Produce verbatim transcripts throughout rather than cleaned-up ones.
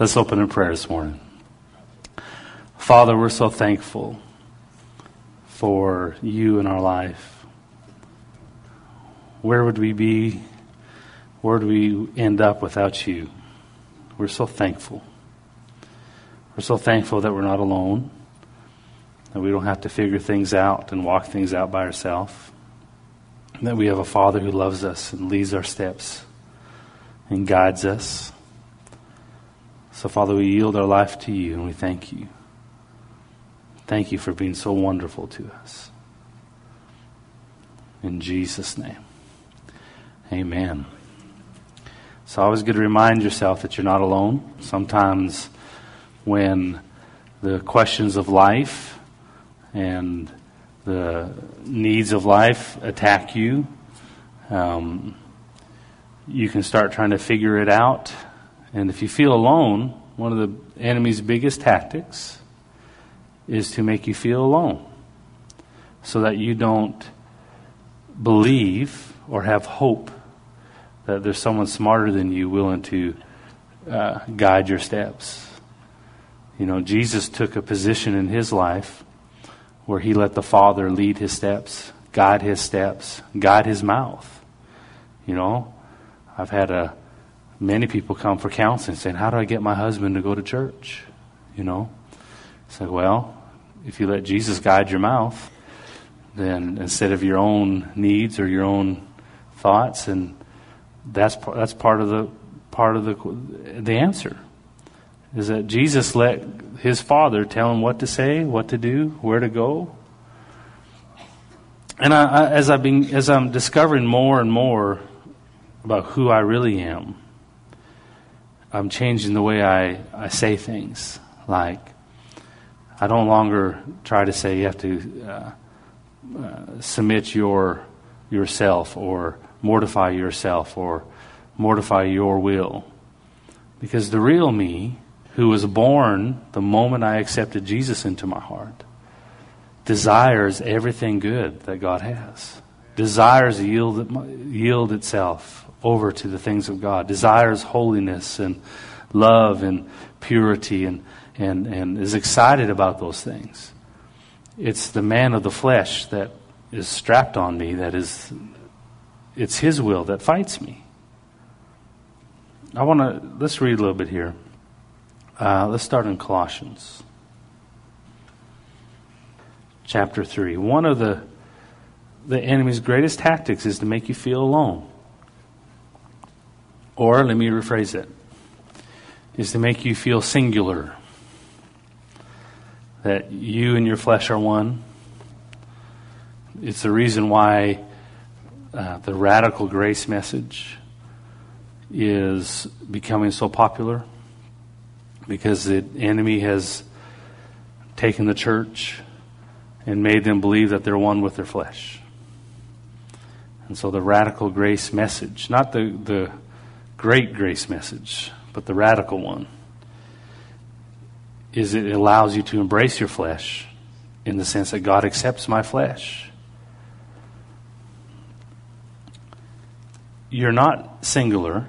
Let's open in prayer this morning. Father, we're so thankful for you in our life. Where would we be? Where would we end up without you? We're so thankful. We're so thankful that we're not alone, that we don't have to figure things out and walk things out by ourselves, that we have a Father who loves us and leads our steps and guides us. So, Father, we yield our life to you and we thank you. Thank you for being so wonderful to us. In Jesus' name, amen. It's always good to remind yourself that you're not alone. Sometimes when the questions of life and the needs of life attack you, um, you can start trying to figure it out. And if you feel alone, one of the enemy's biggest tactics is to make you feel alone so that you don't believe or have hope that there's someone smarter than you willing to uh, guide your steps. You know, Jesus took a position in his life where he let the Father lead his steps, guide his steps, guide his mouth. You know, I've had a many people come for counseling saying, how do I get my husband to go to church? You know, it's like, well, if you let Jesus guide your mouth, then instead of your own needs or your own thoughts, and that's that's part of the part of the the answer is that Jesus let his Father tell him what to say, what to do, where to go. And I, I, as I've been as I'm discovering more and more about who I really am, I'm changing the way I, I say things. Like, I don't longer try to say you have to uh, uh, submit your yourself or mortify yourself or mortify your will. Because the real me, who was born the moment I accepted Jesus into my heart, desires everything good that God has. Desires to yield, yield itself over to the things of God. Desires holiness and love and purity and, and, and is excited about those things. It's the man of the flesh that is strapped on me that is, it's his will that fights me. I want to, let's read a little bit here. Uh, let's start in Colossians. Chapter three. One of the, the enemy's greatest tactics is to make you feel alone. Or, let me rephrase it, is to make you feel singular. That you and your flesh are one. It's the reason why uh, the radical grace message is becoming so popular. Because the enemy has taken the church and made them believe that they're one with their flesh. And so the radical grace message, not the, the great grace message, but the radical one, is it allows you to embrace your flesh in the sense that God accepts my flesh. You're not singular,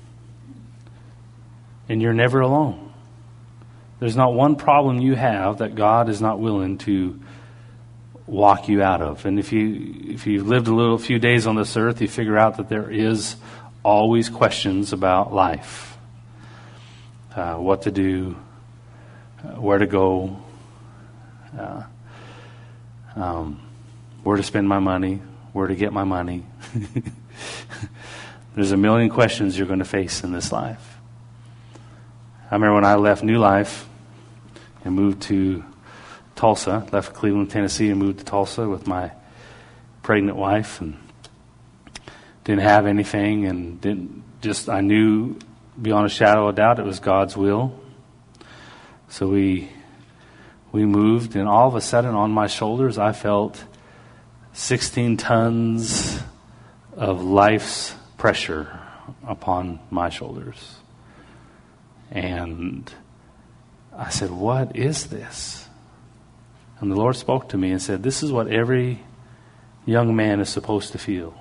and you're never alone. There's not one problem you have that God is not willing to walk you out of. And if you if you've lived a little few days on this earth, you figure out that there is always questions about life. Uh, what to do, uh, where to go, uh, um, where to spend my money, where to get my money. There's a million questions you're going to face in this life. I remember when I left New Life and moved to Tulsa, left Cleveland, Tennessee, and moved to Tulsa with my pregnant wife, and didn't have anything, and didn't just I knew beyond a shadow of a doubt it was God's will. So we we moved, and all of a sudden on my shoulders I felt sixteen tons of life's pressure upon my shoulders. And I said, what is this? And the Lord spoke to me and said, this is what every young man is supposed to feel.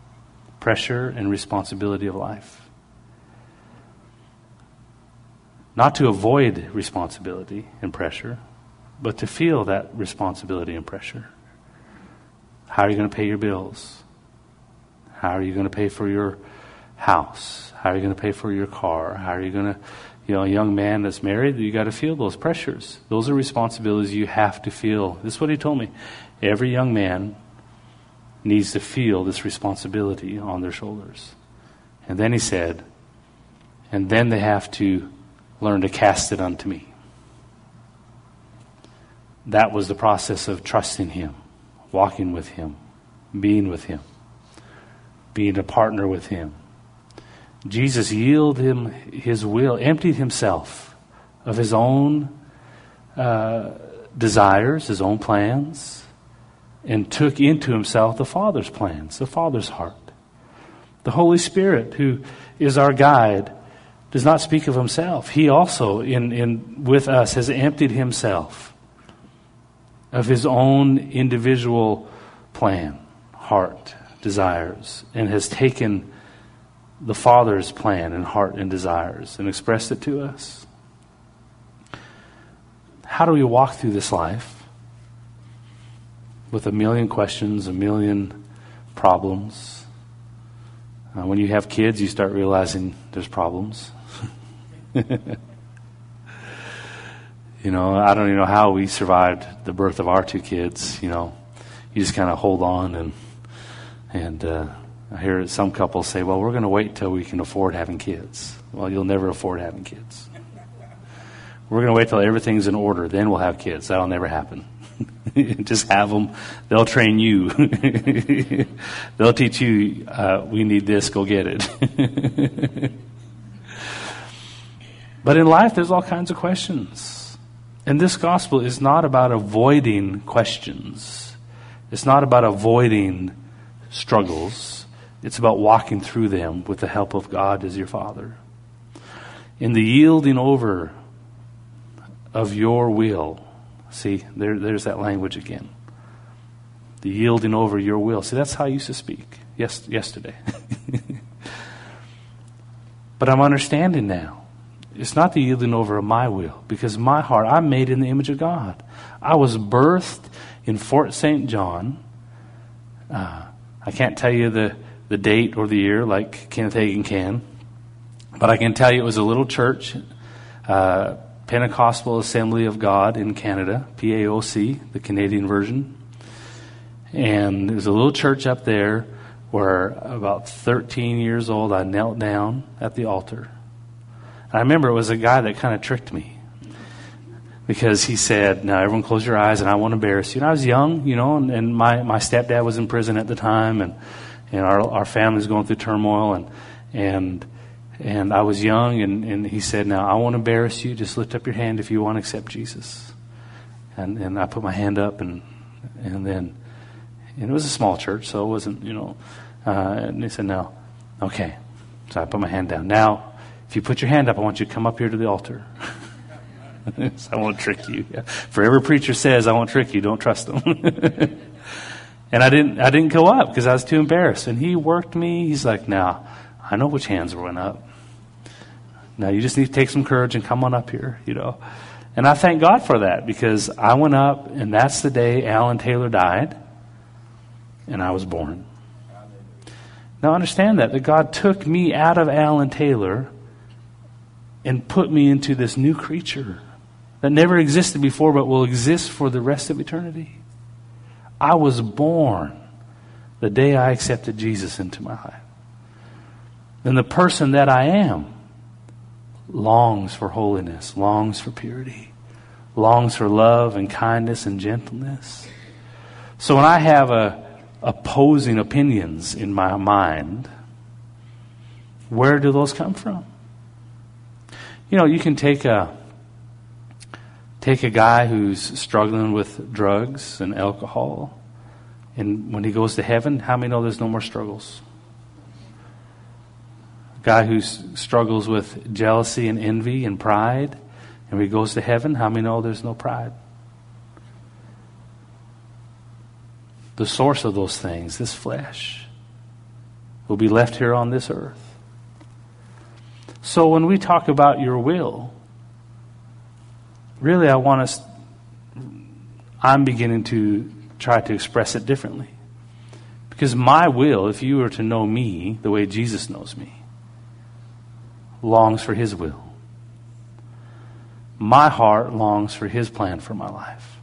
Pressure and responsibility of life. Not to avoid responsibility and pressure, but to feel that responsibility and pressure. How are you going to pay your bills? How are you going to pay for your house? How are you going to pay for your car? How are you going to, you know, a young man that's married, you got to feel those pressures. Those are responsibilities you have to feel. This is what he told me. Every young man needs to feel this responsibility on their shoulders. And then he said, and then they have to learn to cast it unto me. That was the process of trusting him, walking with him, being with him, being a partner with him. Jesus yielded him his will, emptied himself of his own uh, desires, his own plans, and took into himself the Father's plans, the Father's heart. The Holy Spirit, who is our guide, does not speak of himself. He also, in, in with us, has emptied himself of his own individual plan, heart, desires, and has taken the Father's plan and heart and desires and expressed it to us. How do we walk through this life with a million questions, a million problems? Uh, when you have kids, you start realizing there's problems. You know, I don't even know how we survived the birth of our two kids. You know, you just kind of hold on, and and uh, I hear some couples say, "Well, we're going to wait till we can afford having kids." Well, you'll never afford having kids. We're going to wait till everything's in order, then we'll have kids. That'll never happen. Just have them. They'll train you. They'll teach you, uh, we need this, go get it. But in life, there's all kinds of questions. And this gospel is not about avoiding questions. It's not about avoiding struggles. It's about walking through them with the help of God as your Father. In the yielding over of your will. See, there, there's that language again. The yielding over your will. See, that's how I used to speak yes, yesterday. But I'm understanding now. It's not the yielding over of my will, because my heart, I'm made in the image of God. I was birthed in Fort Saint John. Uh, I can't tell you the, the date or the year like Kenneth Hagin can, but I can tell you it was a little church, uh, Pentecostal Assembly of God in Canada, P A O C, the Canadian version. And there was a little church up there where about thirteen years old I knelt down at the altar. And I remember it was a guy that kind of tricked me, because he said, "Now everyone close your eyes and I won't embarrass you." And I was young, you know, and, and my, my stepdad was in prison at the time, and, and our our family's going through turmoil, and and And I was young, and, and he said, "Now, I won't embarrass you. Just lift up your hand if you want to accept Jesus." And and I put my hand up, and and then, and it was a small church, so it wasn't, you know. Uh, and he said, "No, okay." So I put my hand down. "Now, if you put your hand up, I want you to come up here to the altar." So I won't trick you. For every preacher says, "I won't trick you. Don't trust them." And I didn't. I didn't go up because I was too embarrassed. And he worked me. He's like, "Now, I know which hands went up. Now you just need to take some courage and come on up here," you know. And I thank God for that, because I went up, and that's the day Alan Taylor died, and I was born. Now understand that, that God took me out of Alan Taylor and put me into this new creature that never existed before but will exist for the rest of eternity. I was born the day I accepted Jesus into my life. And the person that I am longs for holiness, longs for purity, longs for love and kindness and gentleness. So when I have a, opposing opinions in my mind, where do those come from? You know, you can take a take a guy who's struggling with drugs and alcohol, and when he goes to heaven, how many know there's no more struggles? Guy who struggles with jealousy and envy and pride, and when he goes to heaven, how many know there's no pride? The source of those things, this flesh, will be left here on this earth. So when we talk about your will, really I want us, I'm beginning to try to express it differently. Because my will, if you were to know me the way Jesus knows me, longs for his will. My heart longs for his plan for my life.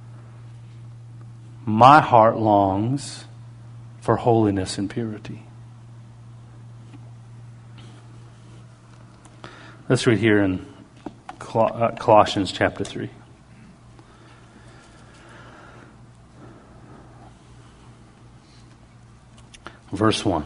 My heart longs for holiness and purity. Let's read here in Colossians chapter three. Verse one.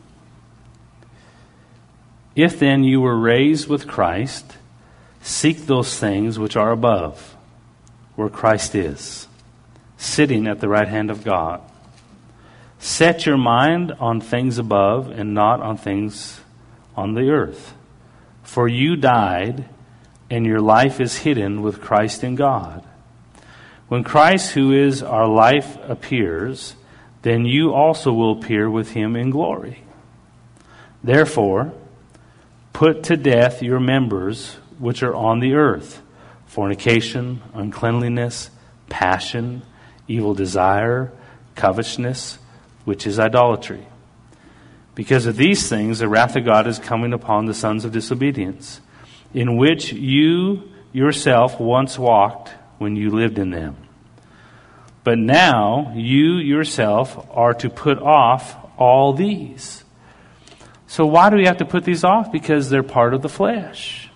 If then you were raised with Christ, seek those things which are above, where Christ is, sitting at the right hand of God. Set your mind on things above and not on things on the earth. For you died, and your life is hidden with Christ in God. When Christ, who is our life, appears, then you also will appear with him in glory. Therefore, put to death your members which are on the earth: fornication, uncleanliness, passion, evil desire, covetousness, which is idolatry. Because of these things, the wrath of God is coming upon the sons of disobedience, in which you yourself once walked when you lived in them. But now you yourself are to put off all these. So why do we have to put these off? Because they're part of the flesh.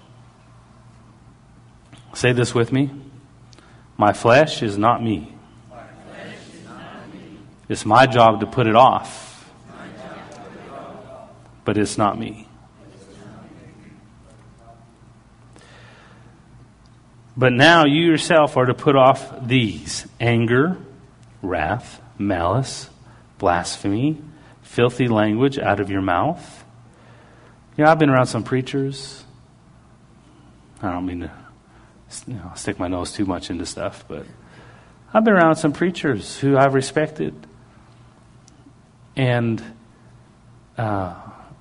Say this with me. My flesh is not me. My flesh is not me. It's my job to put it off. But it's not me. But now you yourself are to put off these: anger, wrath, malice, blasphemy, filthy language out of your mouth. You know, I've been around some preachers. I don't mean to you know, stick my nose too much into stuff, but I've been around some preachers who I've respected. And uh,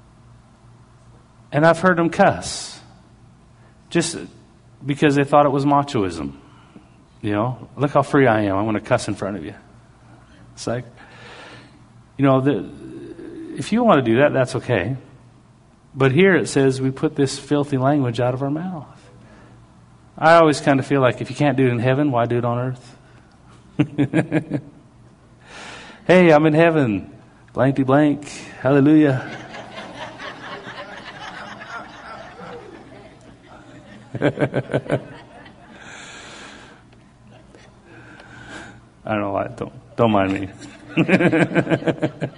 and I've heard them cuss. Just because they thought it was machoism. You know, look how free I am. I'm going to cuss in front of you. It's like, you know, the, if you want to do that, that's okay. But here it says we put this filthy language out of our mouth. I always kind of feel like if you can't do it in heaven, why do it on earth? Hey, I'm in heaven. Blankety blank. Hallelujah. I don't know why. Don't don't mind me. If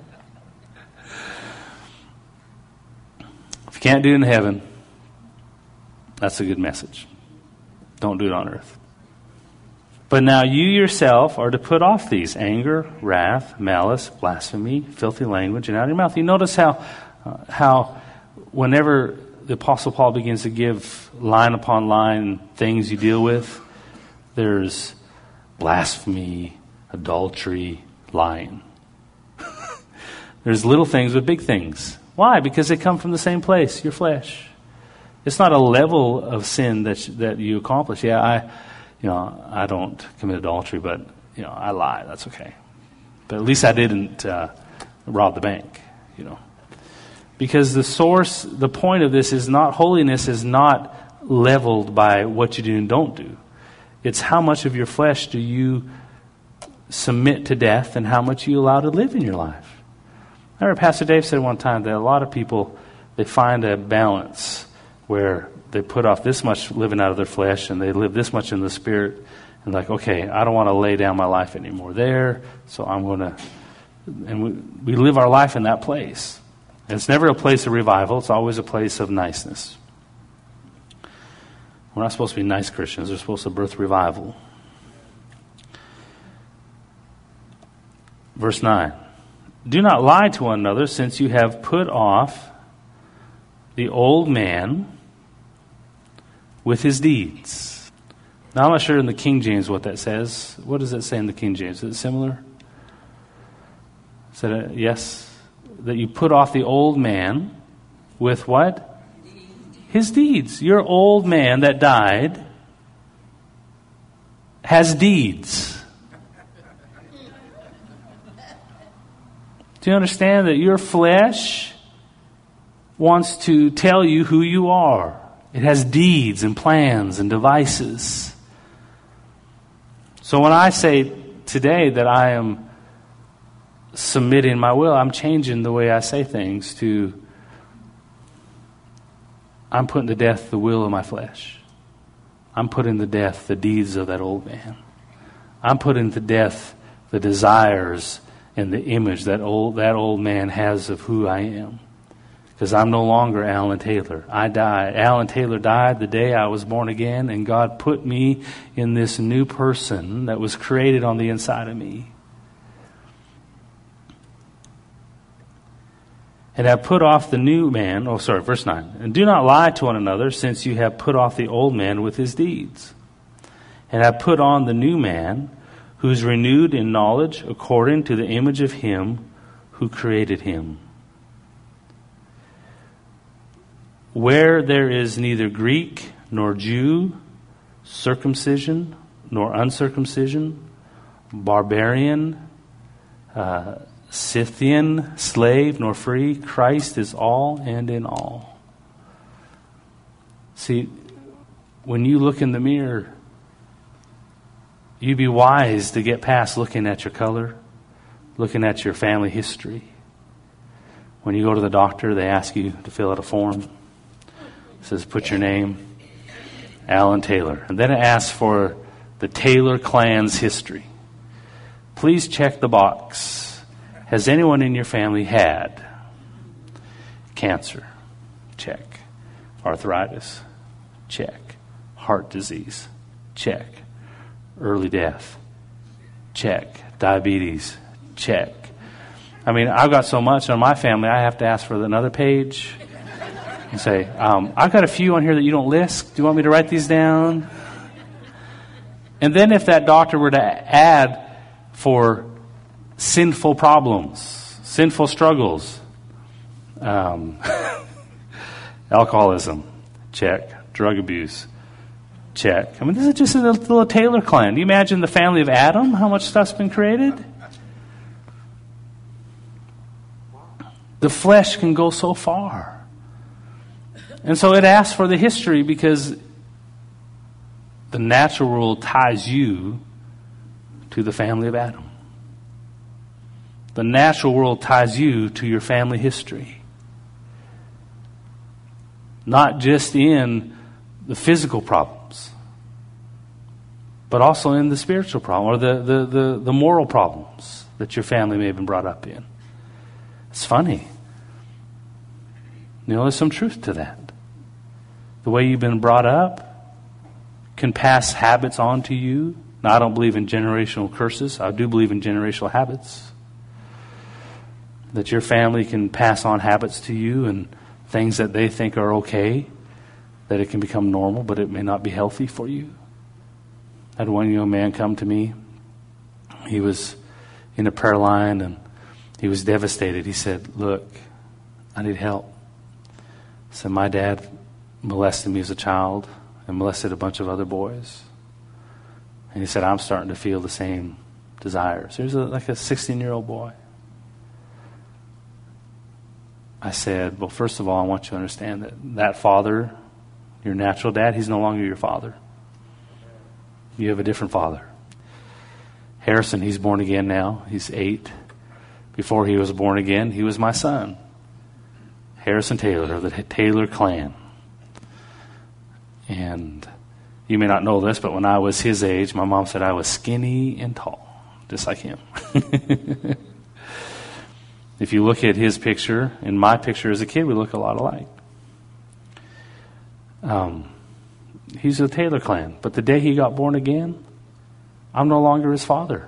you can't do it in heaven, that's a good message. Don't do it on earth. But now you yourself are to put off these: anger, wrath, malice, blasphemy, filthy language, and out of your mouth. You notice how uh, how whenever the Apostle Paul begins to give line upon line things you deal with, there's blasphemy, adultery, lying. There's little things with big things. Why? Because they come from the same place, your flesh. It's not a level of sin that that you accomplish. Yeah, I, you know, I don't commit adultery, but you know, I lie. That's okay. But at least I didn't uh, rob the bank. You know. Because the source, the point of this is not, holiness is not leveled by what you do and don't do. It's how much of your flesh do you submit to death and how much you allow to live in your life. I remember Pastor Dave said one time that a lot of people, they find a balance where they put off this much living out of their flesh and they live this much in the Spirit. And like, okay, I don't want to lay down my life anymore there, so I'm going to, and we, we live our life in that place. It's never a place of revival. It's always a place of niceness. We're not supposed to be nice Christians. We're supposed to birth revival. Verse nine. Do not lie to one another, since you have put off the old man with his deeds. Now, I'm not sure in the King James what that says. What does it say in the King James? Is it similar? Is that a, yes? That you put off the old man with what? His deeds. Your old man that died has deeds. Do you understand that your flesh wants to tell you who you are? It has deeds and plans and devices. So when I say today that I am submitting my will, I'm changing the way I say things to, I'm putting to death the will of my flesh. I'm putting to death the deeds of that old man. I'm putting to death the desires and the image that old that old man has of who I am. Because I'm no longer Alan Taylor. I died. Alan Taylor died the day I was born again, and God put me in this new person that was created on the inside of me. And have put off the new man, oh sorry, verse nine. And do not lie to one another, since you have put off the old man with his deeds. And have put on the new man, who is renewed in knowledge according to the image of him who created him. Where there is neither Greek nor Jew, circumcision nor uncircumcision, barbarian, uh, Scythian, slave nor free, Christ is all and in all. See, when you look in the mirror, you'd be wise to get past looking at your color, looking at your family history. When you go to the doctor, they ask you to fill out a form. It says, put your name, Alan Taylor. And then it asks for the Taylor clan's history. Please check the box. Has anyone in your family had cancer? Check. Arthritis? Check. Heart disease? Check. Early death? Check. Diabetes? Check. I mean, I've got so much on my family, I have to ask for another page and say, um, I've got a few on here that you don't list. Do you want me to write these down? And then if that doctor were to add for sinful problems, sinful struggles, um, alcoholism, check. Drug abuse, check. I mean, this is just a little Taylor clan. Do you imagine the family of Adam, how much stuff's been created? The flesh can go so far. And so it asks for the history because the natural world ties you to the family of Adam. The natural world ties you to your family history. Not just in the physical problems, but also in the spiritual problem or the, the, the, the moral problems that your family may have been brought up in. It's funny. You know, there's some truth to that. The way you've been brought up can pass habits on to you. Now, I don't believe in generational curses. I do believe in generational habits. That your family can pass on habits to you and things that they think are okay, that it can become normal, but it may not be healthy for you. I had one young man come to me. He was in a prayer line and he was devastated. He said, look, I need help. I said, my dad molested me as a child and molested a bunch of other boys. And he said, I'm starting to feel the same desires. He was a, like a sixteen-year-old boy. I said, well, first of all, I want you to understand that that father, your natural dad, he's no longer your father. You have a different father. Harrison, he's born again now. He's eight. Before he was born again, he was my son. Harrison Taylor of the Taylor clan. And you may not know this, but when I was his age, my mom said I was skinny and tall, just like him. If you look at his picture and my picture as a kid, we look a lot alike. Um, he's a Taylor clan. But the day he got born again, I'm no longer his father.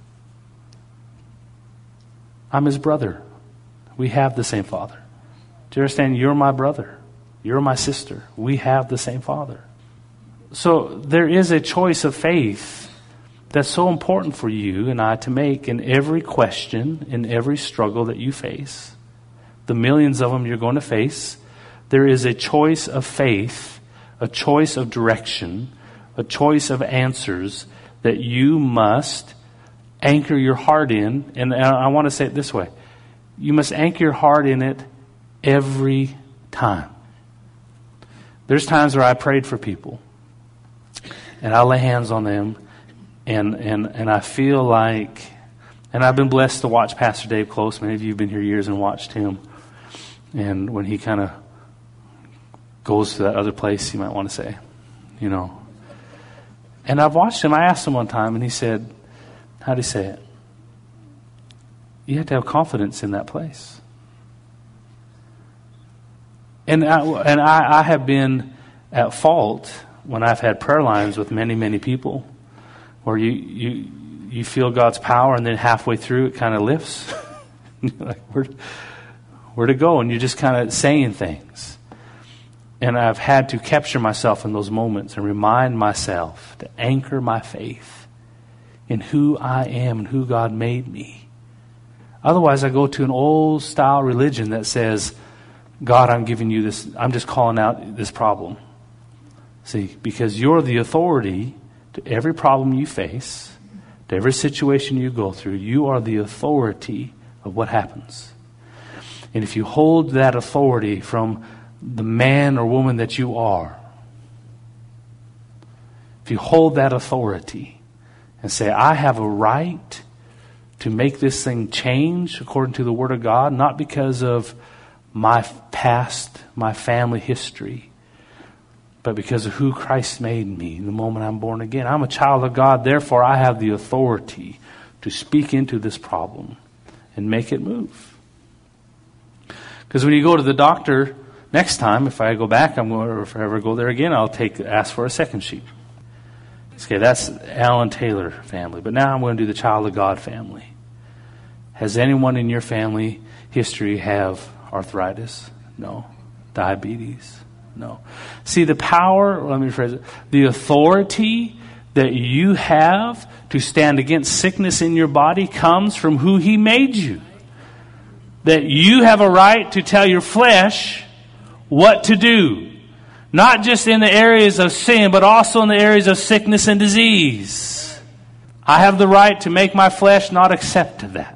I'm his brother. We have the same father. Do you understand? You're my brother. You're my sister. We have the same father. So there is a choice of faith that's so important for you and I to make in every question, in every struggle that you face. The millions of them you're going to face. There is a choice of faith, a choice of direction, a choice of answers that you must anchor your heart in. And I want to say it this way. You must anchor your heart in it every time. There's times where I prayed for people, and I lay hands on them, and, and, and I feel like, and I've been blessed to watch Pastor Dave close. Many of you have been here years and watched him. And when he kind of goes to that other place, you might want to say, you know. And I've watched him. I asked him one time, and he said, how do you say it? You have to have confidence in that place. And I, and I, I have been at fault when I've had prayer lines with many, many people where you you, you feel God's power, and then halfway through it kind of lifts. Like, where, where to go? And you're just kind of saying things. And I've had to capture myself in those moments and remind myself to anchor my faith in who I am and who God made me. Otherwise, I go to an old style religion that says, God, I'm giving you this, I'm just calling out this problem. See, because you're the authority to every problem you face, to every situation you go through. You are the authority of what happens. And if you hold that authority from the man or woman that you are, if you hold that authority and say, I have a right to make this thing change according to the Word of God, not because of my past, my family history, but because of who Christ made me the moment I'm born again. I'm a child of God, therefore I have the authority to speak into this problem and make it move. Because when you go to the doctor, next time, if I go back, I'm going, or if I ever go there again, I'll take ask for a second sheet. Okay, that's Alan Taylor family. But now I'm going to do the child of God family. Has anyone in your family history have arthritis? No. Diabetes? No. See, the power, let me rephrase it, the authority that you have to stand against sickness in your body comes from who He made you. That you have a right to tell your flesh what to do. Not just in the areas of sin, but also in the areas of sickness and disease. I have the right to make my flesh not accept that.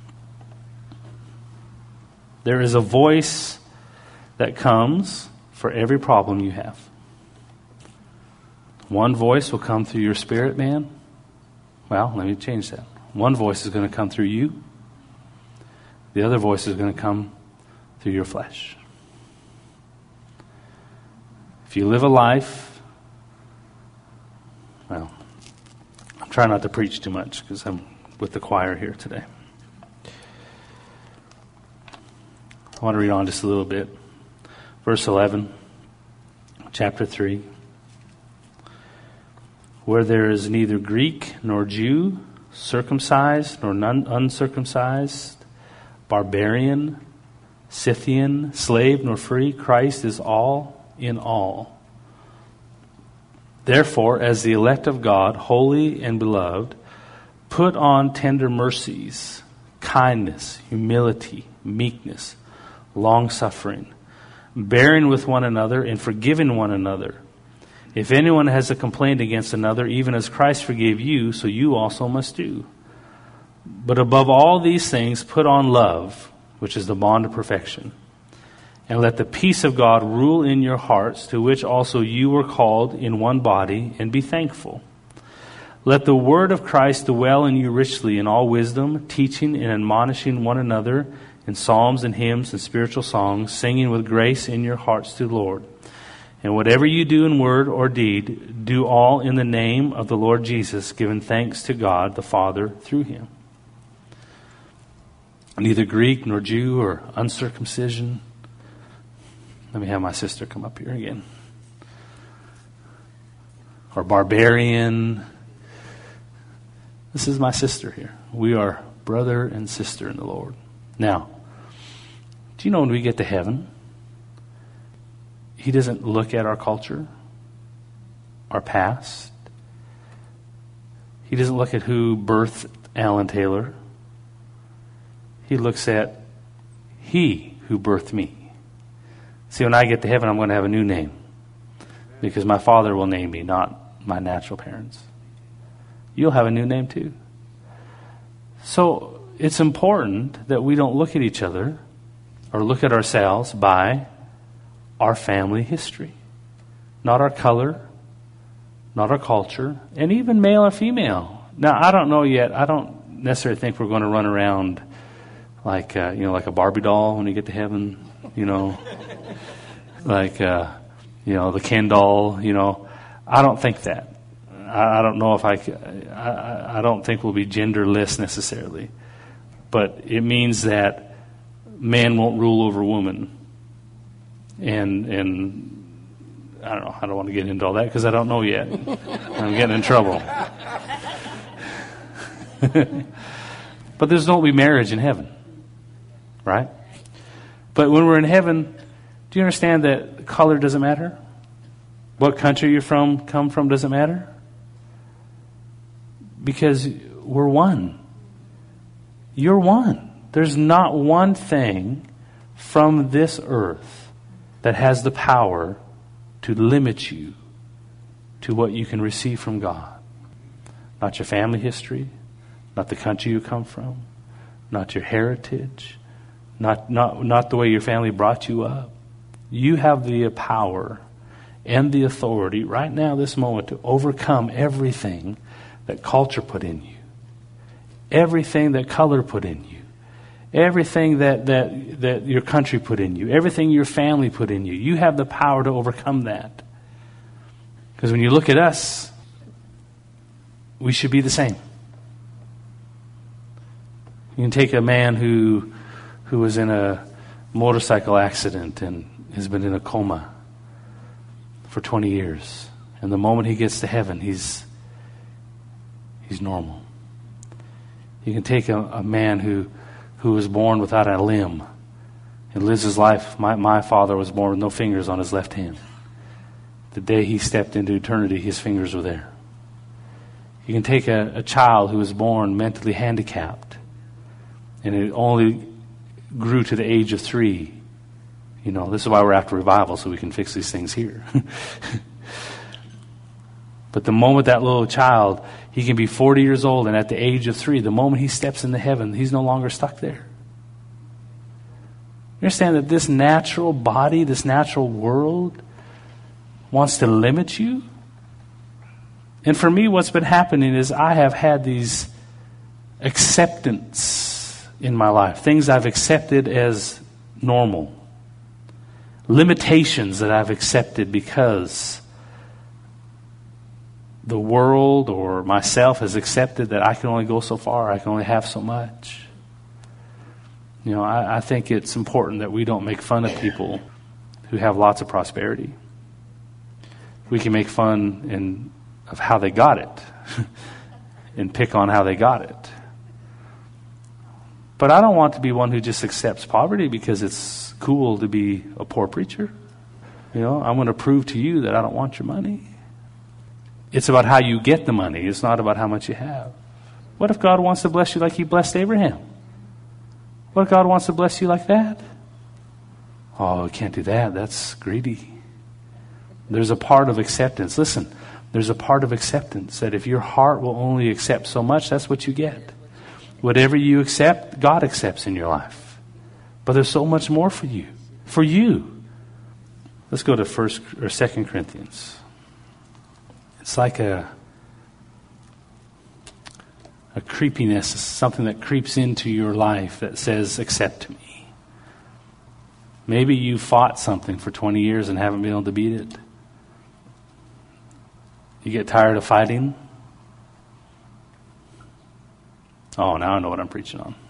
There is a voice that comes for every problem you have. One voice will come through your spirit, man. Well, let me change that. One voice is going to come through you. The other voice is going to come through your flesh. If you live a life, well, I'm trying not to preach too much because I'm with the choir here today. I want to read on just a little bit. Verse eleven, chapter three. Where there is neither Greek nor Jew, circumcised nor non- uncircumcised, barbarian, Scythian, slave nor free, Christ is all in all. Therefore, as the elect of God, holy and beloved, put on tender mercies, kindness, humility, meekness, long-suffering, bearing with one another and forgiving one another. If anyone has a complaint against another, even as Christ forgave you, so you also must do. But above all these things, put on love, which is the bond of perfection. And let the peace of God rule in your hearts, to which also you were called in one body, and be thankful. Let the word of Christ dwell in you richly in all wisdom, teaching and admonishing one another in psalms and hymns and spiritual songs, singing with grace in your hearts to the Lord. And whatever you do in word or deed, do all in the name of the Lord Jesus, giving thanks to God the Father through Him. Neither Greek nor Jew or uncircumcision. Let me have my sister come up here again. Or barbarian. This is my sister here. We are brother and sister in the Lord. Now, do you know when we get to heaven, He doesn't look at our culture, our past. He doesn't look at who birthed Alan Taylor. He looks at He who birthed me. See, when I get to heaven, I'm going to have a new name. Because my Father will name me, not my natural parents. you'll have a new name too. So it's important that we don't look at each other or look at ourselves by our family history. Not our color, not our culture, and even male or female. Now, I don't know yet. I don't necessarily think we're going to run around like, uh, you know, like a Barbie doll when you get to heaven, you know, like, uh, you know, the Ken doll, you know. I don't think that. I, I don't know if I, I, I don't think we'll be genderless necessarily. But it means that man won't rule over woman. And, and I don't know, I don't want to get into all that because I don't know yet. I'm getting in trouble. But there's no be marriage in heaven. Right? But when we're in heaven, do you understand that color doesn't matter? What country you're from, come from, doesn't matter? Because we're one. You're one. There's not one thing from this earth that has the power to limit you to what you can receive from God. Not your family history, not the country you come from, not your heritage, Not, not, not the way your family brought you up. You have the power and the authority right now, this moment, to overcome everything that culture put in you. Everything that color put in you. Everything that, that, that your country put in you. Everything your family put in you. You have the power to overcome that. Because when you look at us, we should be the same. You can take a man who... who was in a motorcycle accident and has been in a coma for twenty years. And the moment he gets to heaven, he's he's normal. You can take a, a man who, who was born without a limb and lives his life. My, my father was born with no fingers on his left hand. The day he stepped into eternity, his fingers were there. You can take a, a child who was born mentally handicapped and it only grew to the age of three. You know, this is why we're after revival, so we can fix these things here. But the moment that little child, he can be forty years old, and at the age of three, the moment he steps into heaven, he's no longer stuck there. You understand that this natural body, this natural world, wants to limit you? And for me, what's been happening is I have had these acceptance in my life. Things I've accepted as normal. Limitations that I've accepted because the world or myself has accepted that I can only go so far, I can only have so much. You know, I, I think it's important that we don't make fun of people who have lots of prosperity. We can make fun in, of how they got it and pick on how they got it. But I don't want to be one who just accepts poverty because it's cool to be a poor preacher. You know, I'm going to prove to you that I don't want your money. It's about how you get the money. It's not about how much you have. What if God wants to bless you like he blessed Abraham? What if God wants to bless you like that? Oh, you can't do that. That's greedy. There's a part of acceptance. Listen, there's a part of acceptance that if your heart will only accept so much, that's what you get. Whatever you accept, God accepts in your life. But there's so much more for you. For you. Let's go to First or Second Corinthians. It's like a a creepiness, something that creeps into your life that says, accept me. Maybe you fought something for twenty years and haven't been able to beat it. You get tired of fighting. Oh, now I know what I'm preaching on.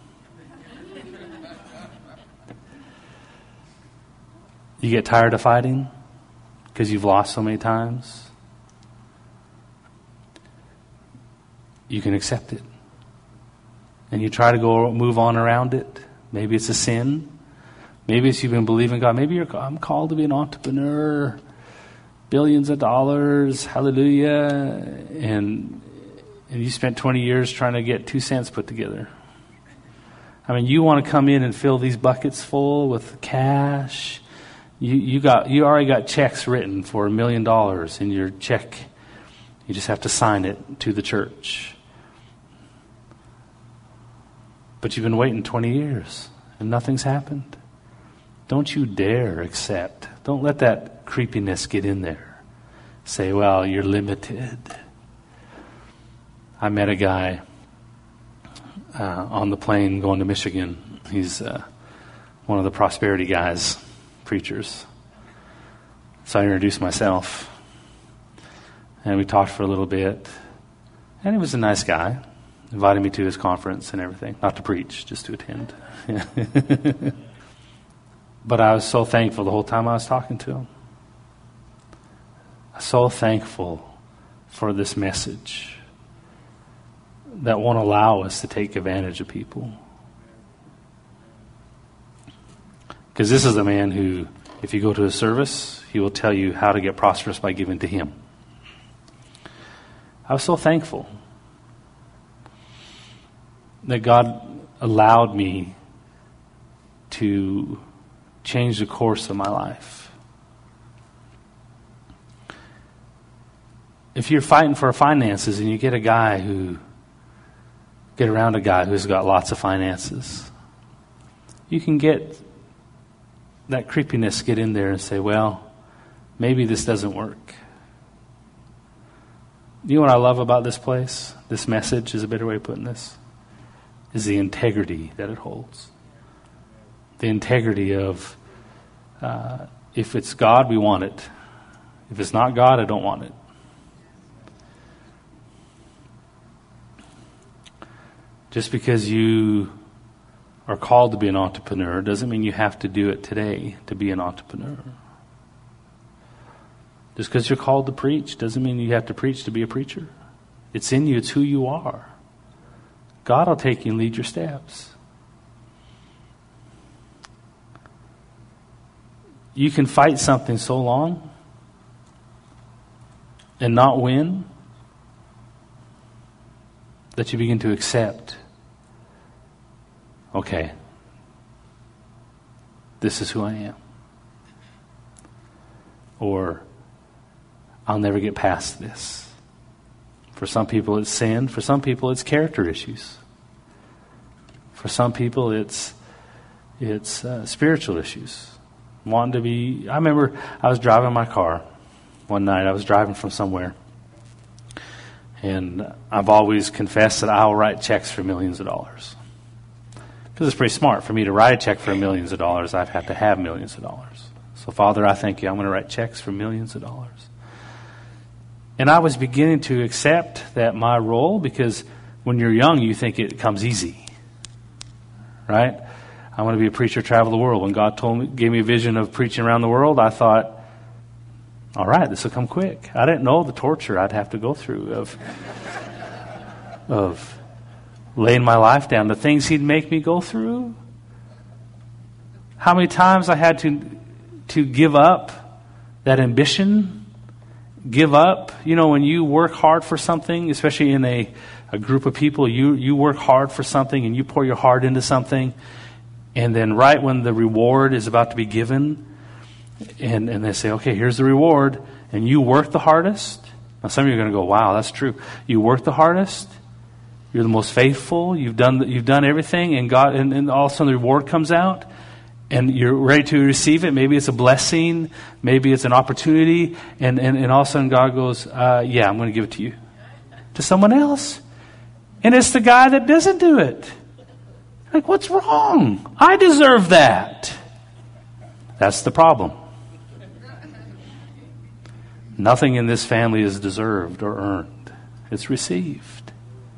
You get tired of fighting because you've lost so many times. You can accept it. And you try to go move on around it. Maybe it's a sin. Maybe it's you've been believing God. Maybe you're I'm called to be an entrepreneur. Billions of dollars. Hallelujah. And And you spent twenty years trying to get two cents put together. I mean, you want to come in and fill these buckets full with cash. You you got you already got checks written for a million dollars in your check, You just have to sign it to the church. But you've been waiting twenty years and nothing's happened. Don't you dare accept. Don't let that creepiness get in there. Say, well, you're limited. I met a guy uh, on the plane going to Michigan. He's uh, one of the prosperity guys, preachers. So I introduced myself. And we talked for a little bit. And he was a nice guy. Invited me to his conference and everything. Not to preach, just to attend. But I was so thankful the whole time I was talking to him. So thankful for this message that won't allow us to take advantage of people. Because this is a man who, if you go to his service, he will tell you how to get prosperous by giving to him. I was so thankful that God allowed me to change the course of my life. If you're fighting for finances and you get a guy who, get around a guy who's got lots of finances, you can get that creepiness get in there and say, well, maybe this doesn't work. You know what I love about this place? This message is a better way of putting this. Is the integrity that it holds. The integrity of, uh, if it's God, we want it. If it's not God, I don't want it. Just because you are called to be an entrepreneur doesn't mean you have to do it today to be an entrepreneur. Just because you're called to preach doesn't mean you have to preach to be a preacher. It's in you. It's who you are. God will take you and lead your steps. You can fight something so long and not win that you begin to accept, okay, this is who I am. Or, I'll never get past this. For some people it's sin. For some people it's character issues. For some people it's it's uh, spiritual issues. Wanting to be... I remember I was driving my car one night. I was driving from somewhere. And I've always confessed that I'll write checks for millions of dollars. Because it's pretty smart. For me to write a check for millions of dollars, I'd have to have millions of dollars. So, Father, I thank you. I'm going to write checks for millions of dollars. And I was beginning to accept that my role, because when you're young, you think it comes easy. Right? I want to be a preacher, travel the world. When God told me, gave me a vision of preaching around the world, I thought, all right, this will come quick. I didn't know the torture I'd have to go through of, of laying my life down, the things He'd make me go through. How many times I had to to give up that ambition, give up. You know, when you work hard for something, especially in a, a group of people, you, you work hard for something and you pour your heart into something, and then right when the reward is about to be given, and, and they say, okay, here's the reward, and you work the hardest. Now some of you are going to go, wow, that's true. You work the hardest, you're the most faithful, you've done you've done everything, and God, and, and all of a sudden the reward comes out, and you're ready to receive it. Maybe it's a blessing, maybe it's an opportunity, and, and, and all of a sudden God goes, uh, yeah, I'm going to give it to you. To someone else. And it's the guy that doesn't do it. Like, what's wrong? I deserve that. That's the problem. Nothing in this family is deserved or earned. It's received.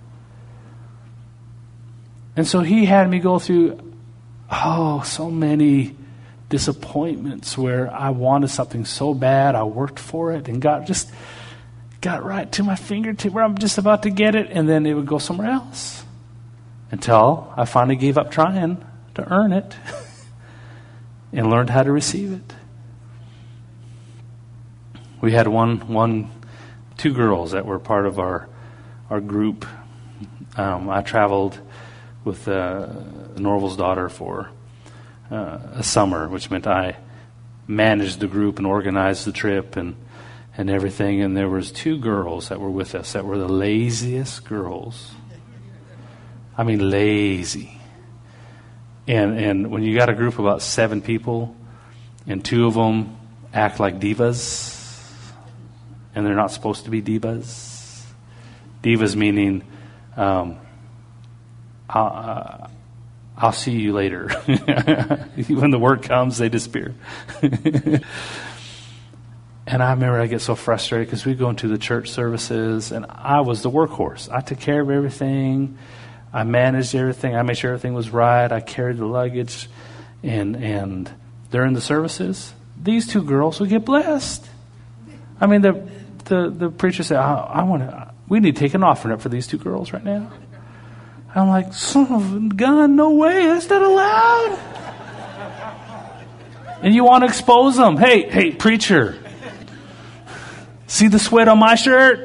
And so he had me go through, oh, so many disappointments where I wanted something so bad, I worked for it, and God just got right to my fingertip where I'm just about to get it, and then it would go somewhere else. Until I finally gave up trying to earn it and learned how to receive it. We had one, one, two girls that were part of our our group. Um, I traveled with uh, Norval's daughter for uh, a summer, which meant I managed the group and organized the trip, and and everything. And there was two girls that were with us that were the laziest girls. I mean, lazy. And and when you got a group of about seven people, and two of them act like divas, and they're not supposed to be divas. Divas meaning, um, I'll, uh, I'll see you later. When the work comes, they disappear. And I remember I get so frustrated because we go into the church services, and I was the workhorse. I took care of everything. I managed everything. I made sure everything was right. I carried the luggage. And and during the services, these two girls would get blessed. I mean, the the, the preacher said, I, I want to, we need to take an offering up for these two girls right now. I'm like, son of a gun, no way, that's not allowed. And you want to expose them. Hey, hey, preacher, see the sweat on my shirt?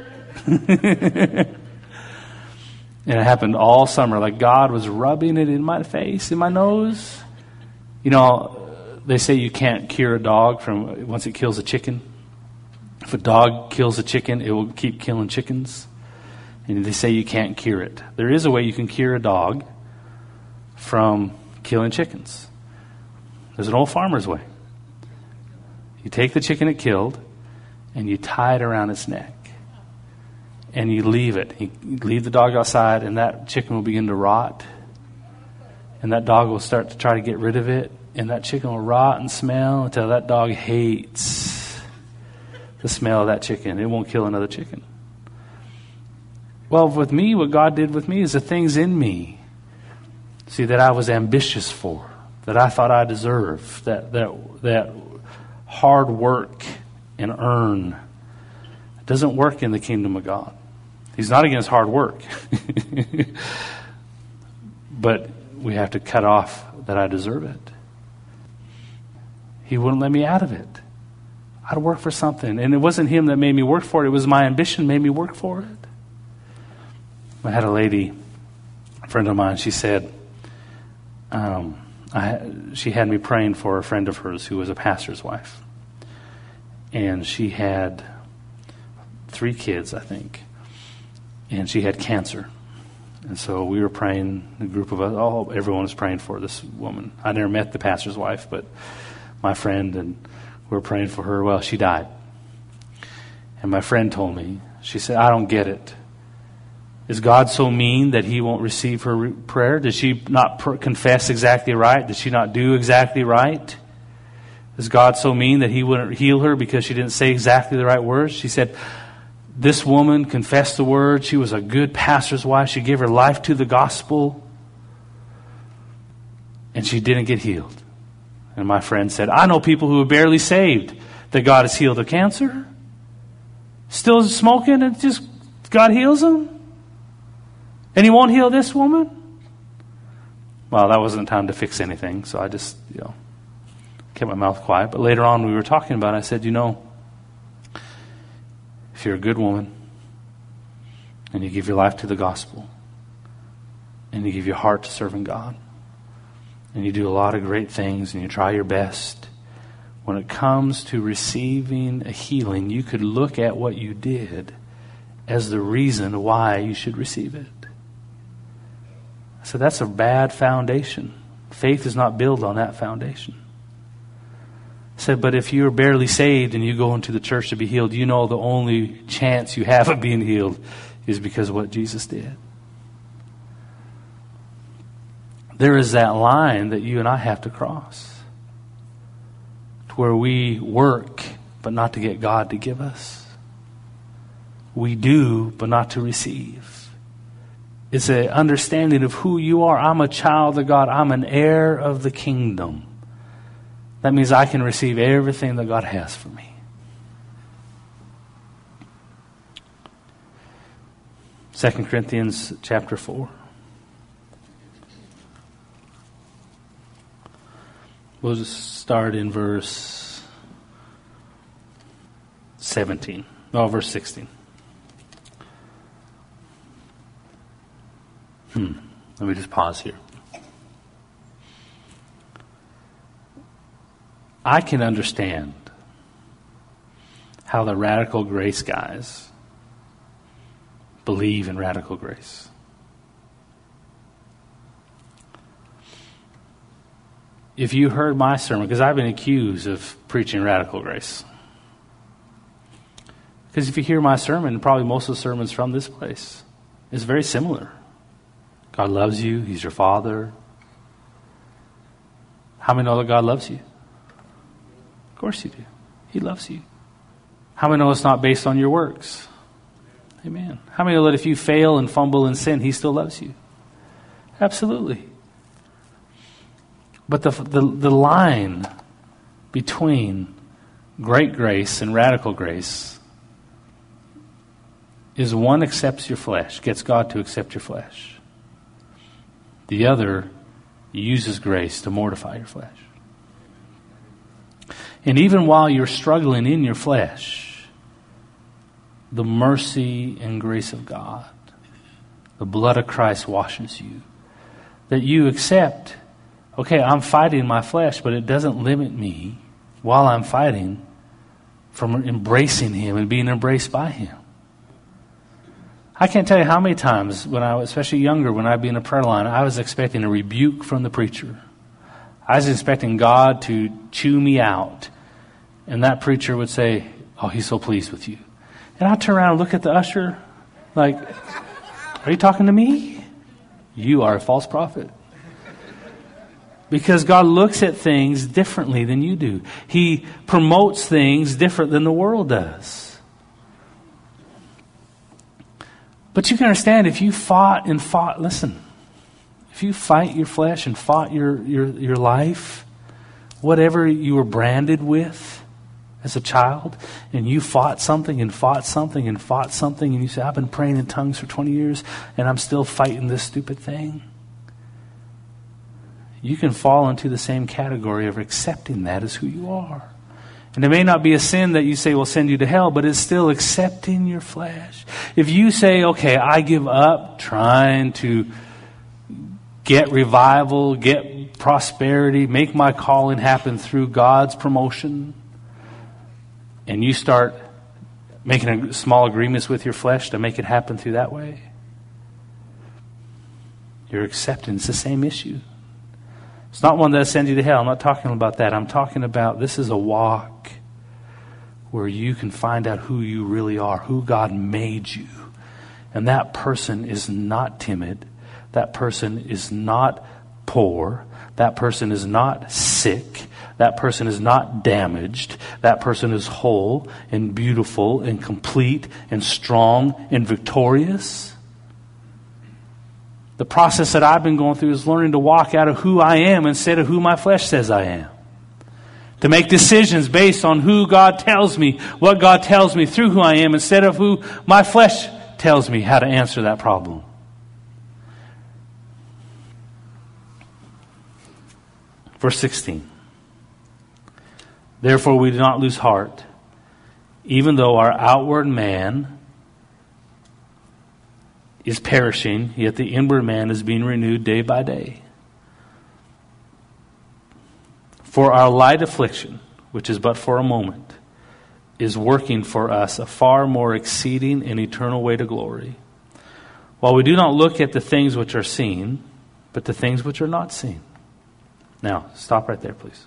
And it happened all summer. Like God was rubbing it in my face, in my nose. You know, they say you can't cure a dog from once it kills a chicken. If a dog kills a chicken, it will keep killing chickens. And they say you can't cure it. There is a way you can cure a dog from killing chickens. There's an old farmer's way. You take the chicken it killed, and you tie it around its neck. And you leave it. You leave the dog outside, and that chicken will begin to rot. And that dog will start to try to get rid of it. And that chicken will rot and smell until that dog hates the smell of that chicken. It won't kill another chicken. Well, with me, what God did with me is the things in me, see, that I was ambitious for, that I thought I deserved, that that that hard work and earn, it doesn't work in the kingdom of God. He's not against hard work. But we have to cut off that I deserve it. He wouldn't let me out of it. I'd work for something. And it wasn't him that made me work for it. It was my ambition made me work for it. I had a lady, a friend of mine, she said, um, I, she had me praying for a friend of hers who was a pastor's wife. And she had three kids, I think. And she had cancer. And so we were praying, a group of us, oh, everyone was praying for this woman. I never met the pastor's wife, but my friend, and we were praying for her. Well, she died. And my friend told me, she said, I don't get it. Is God so mean that he won't receive her prayer? Did she not pr- confess exactly right? Did she not do exactly right? Is God so mean that he wouldn't heal her because she didn't say exactly the right words? She said, this woman confessed the word. She was a good pastor's wife. She gave her life to the gospel. And she didn't get healed. And my friend said, I know people who are barely saved that God has healed of cancer. Still smoking and just God heals them. And he won't heal this woman? Well, that wasn't time to fix anything, so I just, you know, kept my mouth quiet. But later on, we were talking about it. I said, you know, if you're a good woman, and you give your life to the gospel, and you give your heart to serving God, and you do a lot of great things, and you try your best, when it comes to receiving a healing, you could look at what you did as the reason why you should receive it. So that's a bad foundation. Faith is not built on that foundation. I said, but if you're barely saved and you go into the church to be healed, you know the only chance you have of being healed is because of what Jesus did. There is that line that you and I have to cross, to where we work, but not to get God to give us. We do, but not to receive. It's an understanding of who you are. I'm a child of God. I'm an heir of the kingdom. That means I can receive everything that God has for me. Second Corinthians chapter four. We'll just start in verse seventeen. No, verse sixteen. Hmm. Let me just pause here. I can understand how the radical grace guys believe in radical grace. If you heard my sermon, because I've been accused of preaching radical grace. Because if you hear my sermon, probably most of the sermons from this place, it's very similar. God loves you. He's your Father. How many know that God loves you? Of course you do. He loves you. How many know it's not based on your works? Amen. How many know that if you fail and fumble and sin, He still loves you? Absolutely. But the, the, the line between great grace and radical grace is one accepts your flesh, gets God to accept your flesh. The other uses grace to mortify your flesh. And even while you're struggling in your flesh, the mercy and grace of God, the blood of Christ washes you. That you accept, okay, I'm fighting my flesh, but it doesn't limit me while I'm fighting from embracing Him and being embraced by Him. I can't tell you how many times, when I was especially younger, when I'd be in a prayer line, I was expecting a rebuke from the preacher. I was expecting God to chew me out. And that preacher would say, oh, He's so pleased with you. And I'd turn around and look at the usher like, are you talking to me? You are a false prophet. Because God looks at things differently than you do. He promotes things different than the world does. But you can understand, if you fought and fought, listen, if you fight your flesh and fought your, your, your life, whatever you were branded with as a child, and you fought something and fought something and fought something, and you say, I've been praying in tongues for twenty years, and I'm still fighting this stupid thing. You can fall into the same category of accepting that as who you are. And it may not be a sin that you say will send you to hell, but it's still accepting your flesh. If you say, okay, I give up trying to get revival, get prosperity, make my calling happen through God's promotion, and you start making small agreements with your flesh to make it happen through that way, your acceptance is the same issue. It's not one that sends you to hell. I'm not talking about that. I'm talking about this is a walk where you can find out who you really are, who God made you. And that person is not timid. That person is not poor. That person is not sick. That person is not damaged. That person is whole and beautiful and complete and strong and victorious. The process that I've been going through is learning to walk out of who I am instead of who my flesh says I am. To make decisions based on who God tells me, what God tells me through who I am, instead of who my flesh tells me how to answer that problem. Verse sixteen. Therefore we do not lose heart, even though our outward man is perishing, yet the inward man is being renewed day by day. For our light affliction, which is but for a moment, is working for us a far more exceeding and eternal way to glory. While we do not look at the things which are seen, but the things which are not seen. Now, stop right there, please.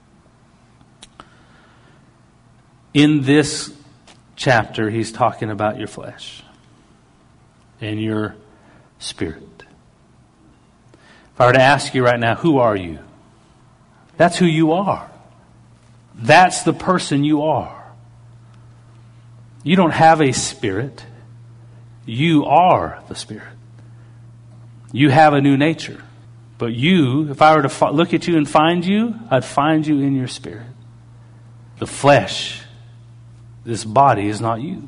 In this chapter, he's talking about your flesh and your spirit. If I were to ask you right now, who are you? That's who you are. That's the person you are. You don't have a spirit. You are the Spirit. You have a new nature. But you, if I were to fo- look at you and find you, I'd find you in your spirit. The flesh, this body is not you.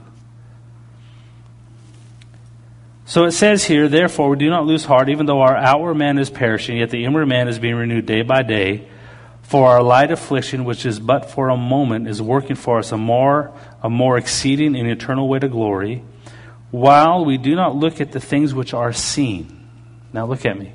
So it says here, therefore we do not lose heart, even though our outward man is perishing, yet the inward man is being renewed day by day. For our light affliction, which is but for a moment, is working for us a more, a more exceeding and eternal way to glory, while we do not look at the things which are seen. Now look at me.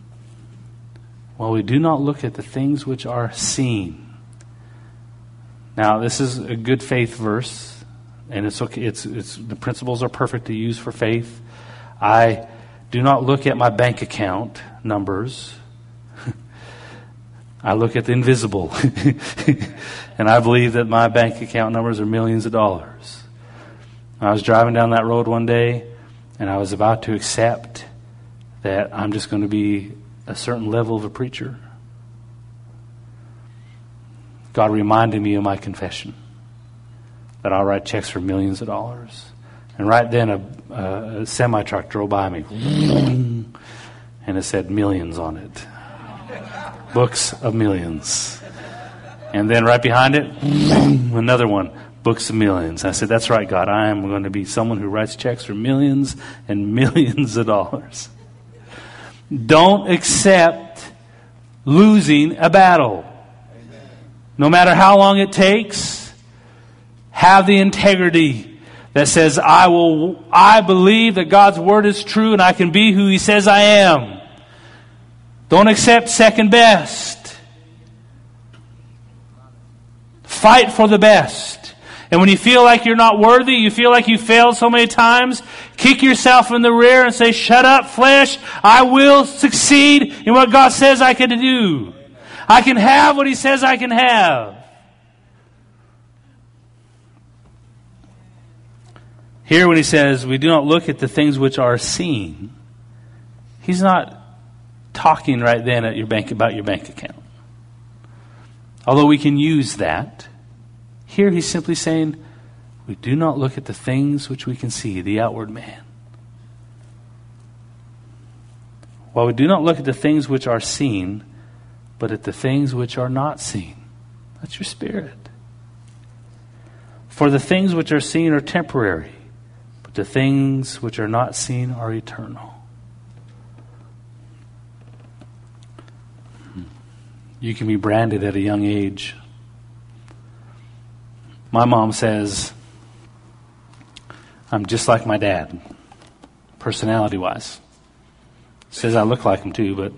While we do not look at the things which are seen. Now, this is a good faith verse, and it's okay. It's it's the principles are perfect to use for faith. I do not look at my bank account numbers. I look at the invisible, and I believe that my bank account numbers are millions of dollars. I was driving down that road one day, and I was about to accept that I'm just going to be a certain level of a preacher. God reminded me of my confession, that I'll write checks for millions of dollars. And right then a, a semi-truck drove by me, and it said millions on it. Books of millions. And then right behind it, another one, books of millions. I said, that's right, God, I am going to be someone who writes checks for millions and millions of dollars. Don't accept losing a battle. No matter how long it takes, have the integrity that says, I will, I believe that God's word is true and I can be who He says I am. Don't accept second best. Fight for the best. And when you feel like you're not worthy, you feel like you failed so many times, kick yourself in the rear and say, shut up, flesh. I will succeed in what God says I can do. I can have what He says I can have. Here when He says, we do not look at the things which are seen, He's not talking right then at your bank about your bank account. Although we can use that, here He's simply saying, we do not look at the things which we can see, the outward man. While we do not look at the things which are seen, but at the things which are not seen. That's your spirit. For the things which are seen are temporary, but the things which are not seen are eternal. You can be branded at a young age. My mom says, I'm just like my dad, personality-wise. Says I look like him too, but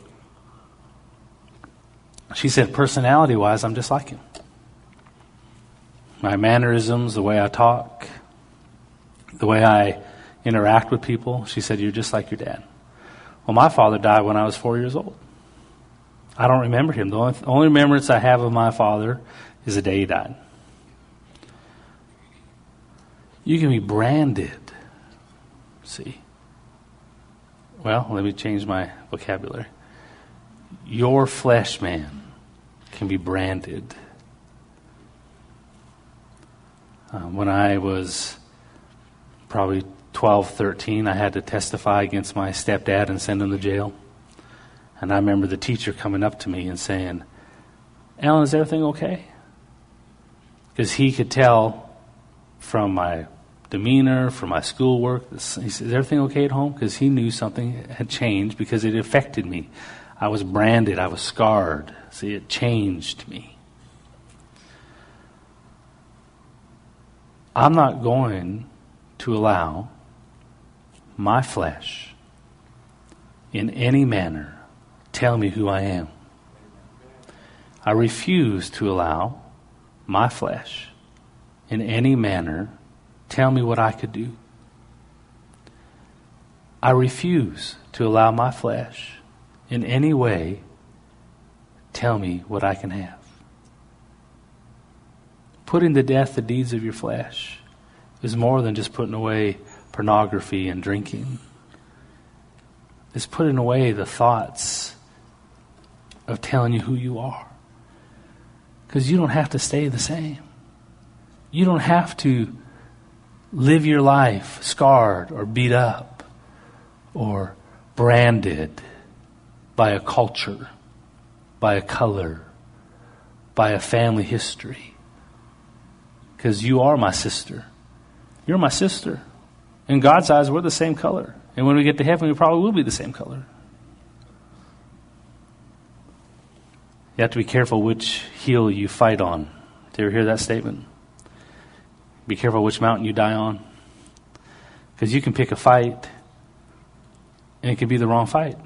she said, personality-wise, I'm just like him. My mannerisms, the way I talk, the way I interact with people. She said, you're just like your dad. Well, my father died when I was four years old. I don't remember him. The only, only remembrance I have of my father is the day he died. You can be branded. See? Well, let me change my vocabulary. Your flesh man can be branded. Um, when I was probably twelve, thirteen, I had to testify against my stepdad and send him to jail. And I remember the teacher coming up to me and saying, Alan, is everything okay? Because he could tell from my demeanor, from my schoolwork, he said, is everything okay at home? Because he knew something had changed because it affected me. I was branded. I was scarred. See, it changed me. I'm not going to allow my flesh in any manner tell me who I am. I refuse to allow my flesh in any manner tell me what I could do. I refuse to allow my flesh in any way tell me what I can have. Putting to death the deeds of your flesh is more than just putting away pornography and drinking. It's putting away the thoughts of telling you who you are. Because you don't have to stay the same. You don't have to live your life scarred or beat up or branded by a culture, by a color, by a family history. Because you are my sister. You're my sister. In God's eyes, we're the same color. And when we get to heaven, we probably will be the same color. You have to be careful which hill you fight on. Did you ever hear that statement? Be careful which mountain you die on. Because you can pick a fight, and it could be the wrong fight.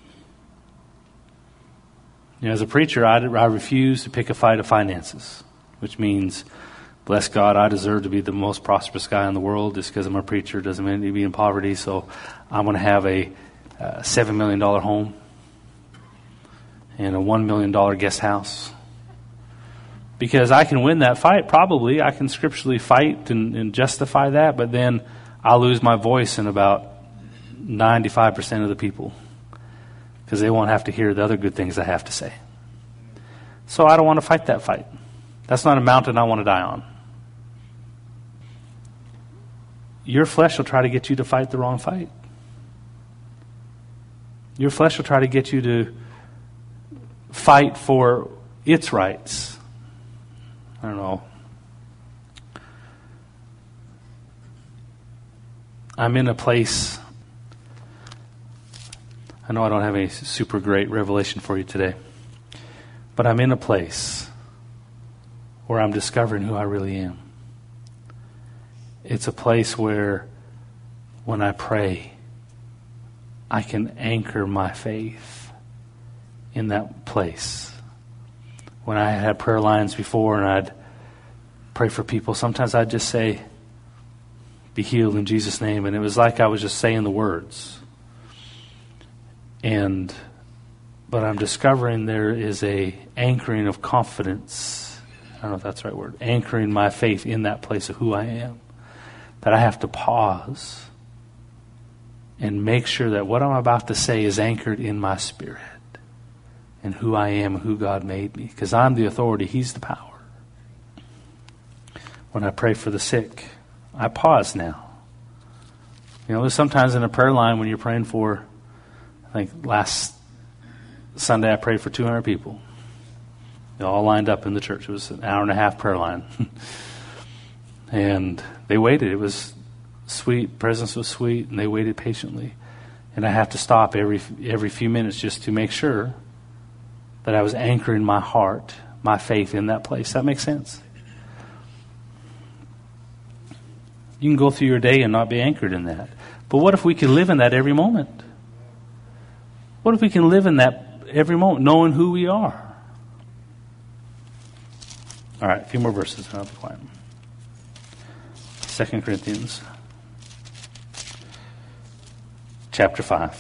You know, as a preacher, I, I refuse to pick a fight of finances. which means, bless God, I deserve to be the most prosperous guy in the world. Just because I'm a preacher doesn't mean to be in poverty. So I'm going to have a uh, seven million dollars home and a one million dollars guest house. Because I can win that fight, probably. I can scripturally fight and, and justify that, but then I'll lose my voice in about ninety-five percent of the people because they won't have to hear the other good things I have to say. So I don't want to fight that fight. That's not a mountain I want to die on. Your flesh will try to get you to fight the wrong fight. Your flesh will try to get you to fight for its rights. I don't know. I'm in a place, I know I don't have any super great revelation for you today, but I'm in a place where I'm discovering who I really am. It's a place where when I pray, I can anchor my faith in that place. When I had prayer lines before and I'd pray for people, sometimes I'd just say, be healed in Jesus' name. And it was like I was just saying the words. And, but I'm discovering there is a anchoring of confidence. I don't know if that's the right word. Anchoring my faith in that place of who I am. That I have to pause and make sure that what I'm about to say is anchored in my spirit. And who I am, who God made me. Because I'm the authority, He's the power. When I pray for the sick, I pause now. You know, there's sometimes in a prayer line when you're praying for, I think last Sunday I prayed for two hundred people. They all lined up in the church. It was an hour and a half prayer line. And they waited. It was sweet. Presence was sweet. And they waited patiently. And I have to stop every every few minutes just to make sure that I was anchoring my heart, my faith in that place. That makes sense? You can go through your day and not be anchored in that. But what if we could live in that every moment? What if we can live in that every moment, knowing who we are? All right, a few more verses and I'll be quiet. Second Corinthians chapter five.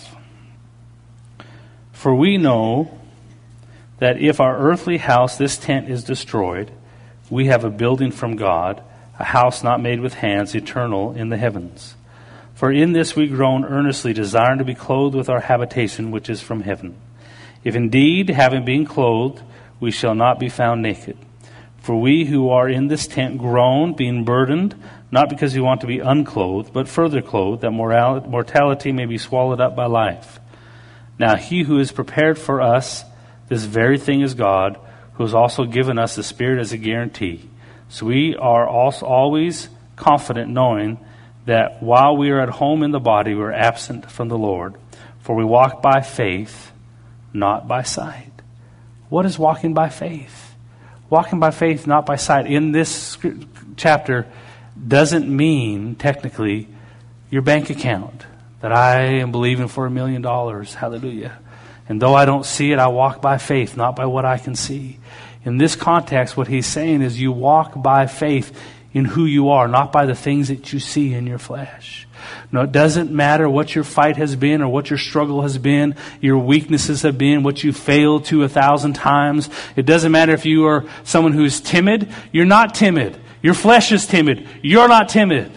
For we know that if our earthly house, this tent, is destroyed, we have a building from God, a house not made with hands, eternal in the heavens. For in this we groan earnestly, desiring to be clothed with our habitation, which is from heaven. If indeed, having been clothed, we shall not be found naked. For we who are in this tent groan, being burdened, not because we want to be unclothed, but further clothed, that mortality may be swallowed up by life. Now he who is prepared for us this very thing is God, who has also given us the Spirit as a guarantee. So we are also always confident, knowing that while we are at home in the body, we are absent from the Lord. For we walk by faith, not by sight. What is walking by faith? Walking by faith, not by sight, in this chapter doesn't mean, technically, your bank account. That I am believing for a million dollars. Hallelujah. And though I don't see it, I walk by faith, not by what I can see. In this context, what he's saying is you walk by faith in who you are, not by the things that you see in your flesh. No, it doesn't matter what your fight has been or what your struggle has been, your weaknesses have been, what you failed to a thousand times. It doesn't matter if you are someone who's timid. You're not timid. Your flesh is timid. You're not timid.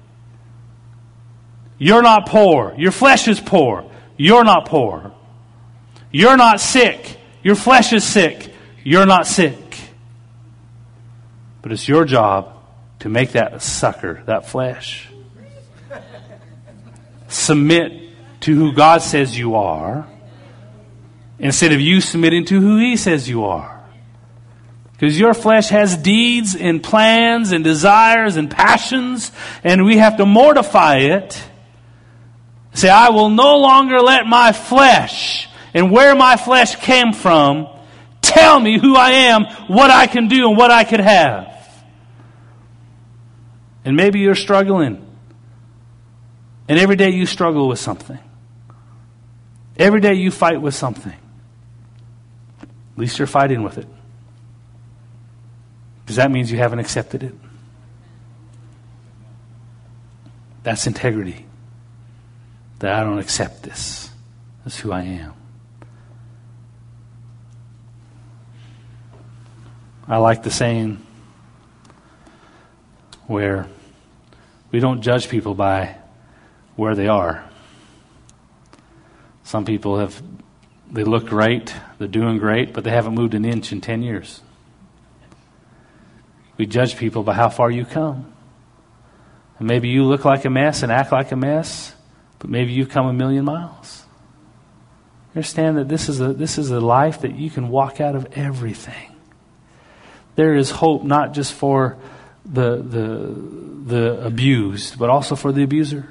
You're not poor. Your flesh is poor. You're not poor. You're not sick. Your flesh is sick. You're not sick. But it's your job to make that sucker, that flesh, submit to who God says you are instead of you submitting to who He says you are. Because your flesh has deeds and plans and desires and passions, and we have to mortify it. Say, I will no longer let my flesh and where my flesh came from tell me who I am, what I can do, and what I could have. And maybe you're struggling. And every day you struggle with something. Every day you fight with something. At least you're fighting with it. Because that means you haven't accepted it. That's integrity. That I don't accept this. That's who I am. I like the saying where we don't judge people by where they are. Some people have, they look great, they're doing great, but they haven't moved an inch in ten years. We judge people by how far you come. And maybe you look like a mess and act like a mess, but maybe you've come a million miles. Understand that this is a this is a life that you can walk out of everything. There is hope not just for the the the abused, but also for the abuser.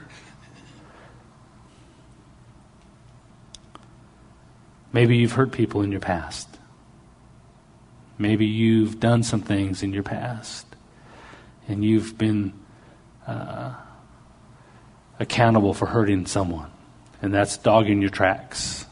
Maybe you've hurt people in your past. Maybe you've done some things in your past, and you've been uh, accountable for hurting someone, and that's dogging your tracks.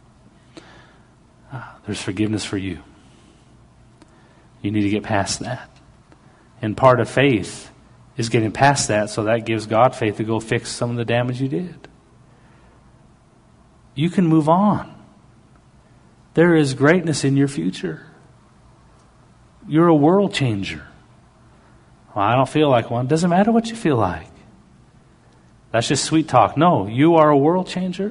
Uh, there's forgiveness for you. You need to get past that. And part of faith is getting past that, so that gives God faith to go fix some of the damage you did. You can move on. There is greatness in your future. You're a world changer. Well, I don't feel like one. Doesn't matter what you feel like. That's just sweet talk. No, you are a world changer.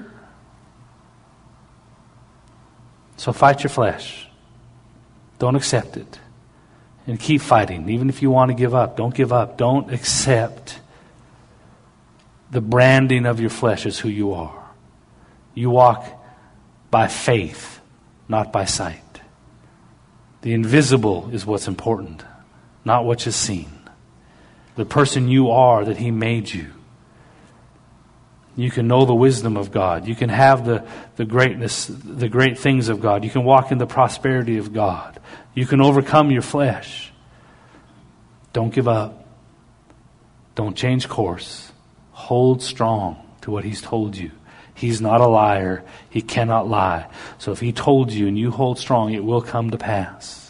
So fight your flesh. Don't accept it. And keep fighting. Even if you want to give up, don't give up. Don't accept the branding of your flesh as who you are. You walk by faith, not by sight. The invisible is what's important, not what is seen. The person you are that He made you. You can know the wisdom of God. You can have the, the greatness, the great things of God. You can walk in the prosperity of God. You can overcome your flesh. Don't give up. Don't change course. Hold strong to what He's told you. He's not a liar. He cannot lie. So if He told you and you hold strong, it will come to pass.